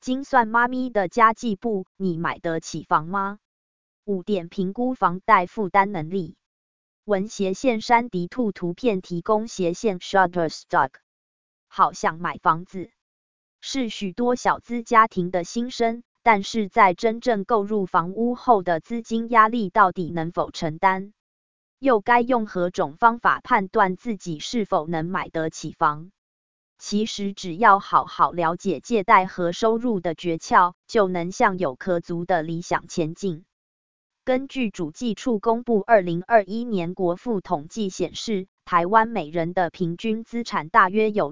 精算妈咪的家计簿，你买得起房吗？5点评估房贷负担能力。文斜线山迪兔图片提供斜线 Shutterstock。好想买房子，是许多小资家庭的心声，但是在真正购入房屋后的资金压力到底能否承担？又该用何种方法判断自己是否能买得起房？其实只要好好了解借贷和收入的诀窍，就能向有可足的理想前进。根据主计处公布2021年国富统计显示，台湾每人的平均资产大约有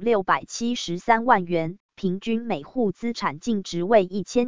673万元，平均每户资产净值为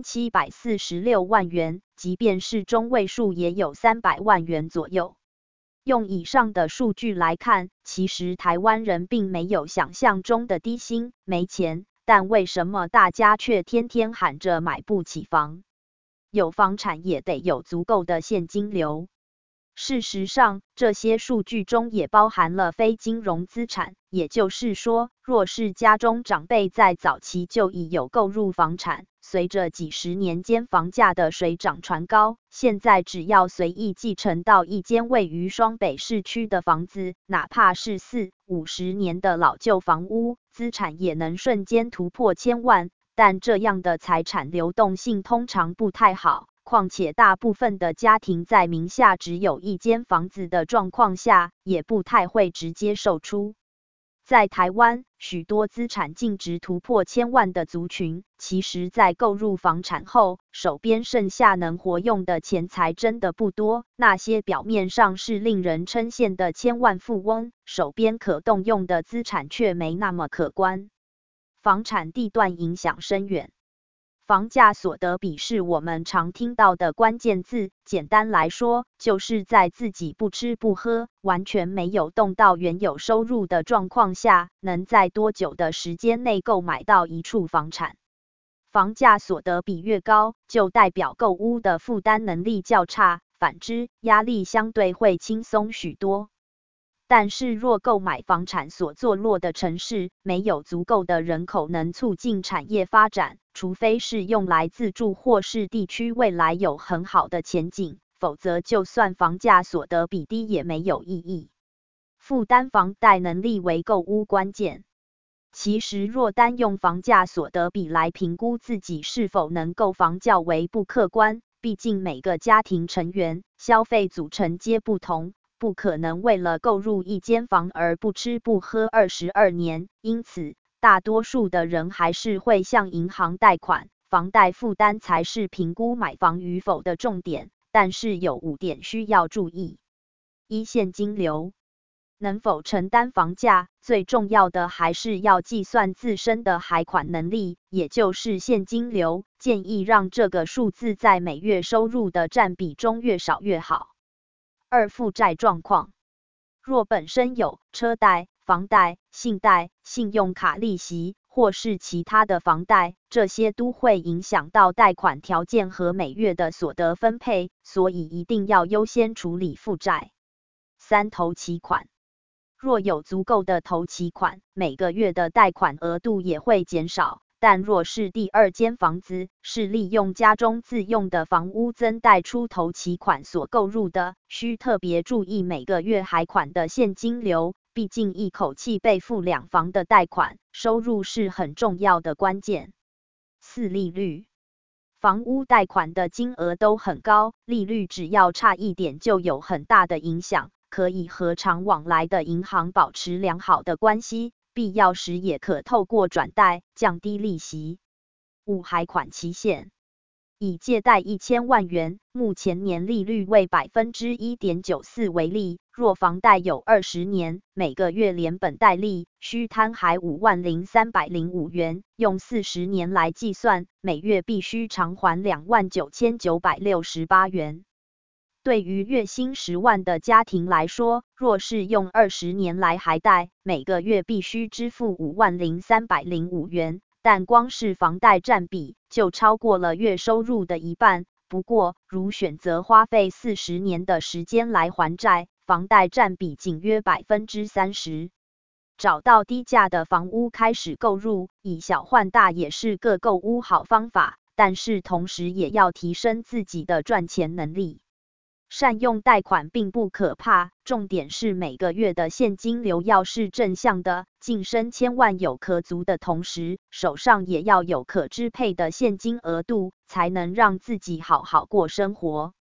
1746万元，即便是中位数也有300万元左右。用以上的数据来看，其实台湾人并没有想象中的低薪、没钱，但为什么大家却天天喊着买不起房？有房产也得有足够的现金流。事实上，这些数据中也包含了非金融资产，也就是说，若是家中长辈在早期就已有购入房产，随着几十年间房价的水涨船高，现在只要随意继承到一间位于双北市区的房子，哪怕是40、50年的老旧房屋，资产也能瞬间突破1000万，但这样的财产流动性通常不太好。况且大部分的家庭在名下只有一间房子的状况下，也不太会直接售出。在台湾，许多资产净值突破1000万的族群，其实在购入房产后，手边剩下能活用的钱财真的不多。那些表面上是令人称羡的千万富翁，手边可动用的资产却没那么可观。房产地段影响深远。房价所得比是我们常听到的关键字，简单来说，就是在自己不吃不喝，完全没有动到原有收入的状况下，能在多久的时间内购买到一处房产。房价所得比越高，就代表购屋的负担能力较差，反之，压力相对会轻松许多。但是若购买房产所坐落的城市没有足够的人口能促进产业发展，除非是用来自住或是地区未来有很好的前景，否则就算房价所得比低也没有意义。负担房贷能力为购屋关键。其实若单用房价所得比来评估自己是否能购房较为不客观，毕竟每个家庭成员消费组成皆不同，不可能为了购入一间房而不吃不喝22年，因此大多数的人还是会向银行贷款，房贷负担才是评估买房与否的重点，但是有5点需要注意。1、现金流。能否承担房价，最重要的还是要计算自身的还款能力，也就是现金流，建议让这个数字在每月收入的占比中越少越好。2、负债状况。若本身有车贷、房贷、信贷、信用卡利息，或是其他的房贷，这些都会影响到贷款条件和每月的所得分配，所以一定要优先处理负债。3、头期款。若有足够的头期款，每个月的贷款额度也会减少，但若是第2间房子是利用家中自用的房屋增贷出头期款所购入的，需特别注意每个月还款的现金流，毕竟一口气背负2房的贷款，收入是很重要的关键。4、利率。房屋贷款的金额都很高，利率只要差一点就有很大的影响，可以和常往来的银行保持良好的关系，必要时也可透过转贷降低利息。5、还款期限。以借贷1000万元，目前年利率为 1.94% 为例，若房贷有20年，每个月连本带利需摊还50305元，用40年来计算，每月必须偿还29968元。对于月薪10万的家庭来说，若是用20年来还贷，每个月必须支付50305元，但光是房贷占比就超过了月收入的一半。不过，如选择花费40年的时间来还债，房贷占比仅约30%。 找到低价的房屋开始购入，以小换大也是个购屋好方法，但是同时也要提升自己的赚钱能力。善用贷款并不可怕，重点是每个月的现金流要是正向的，净身千万有可足的同时，手上也要有可支配的现金额度，才能让自己好好过生活。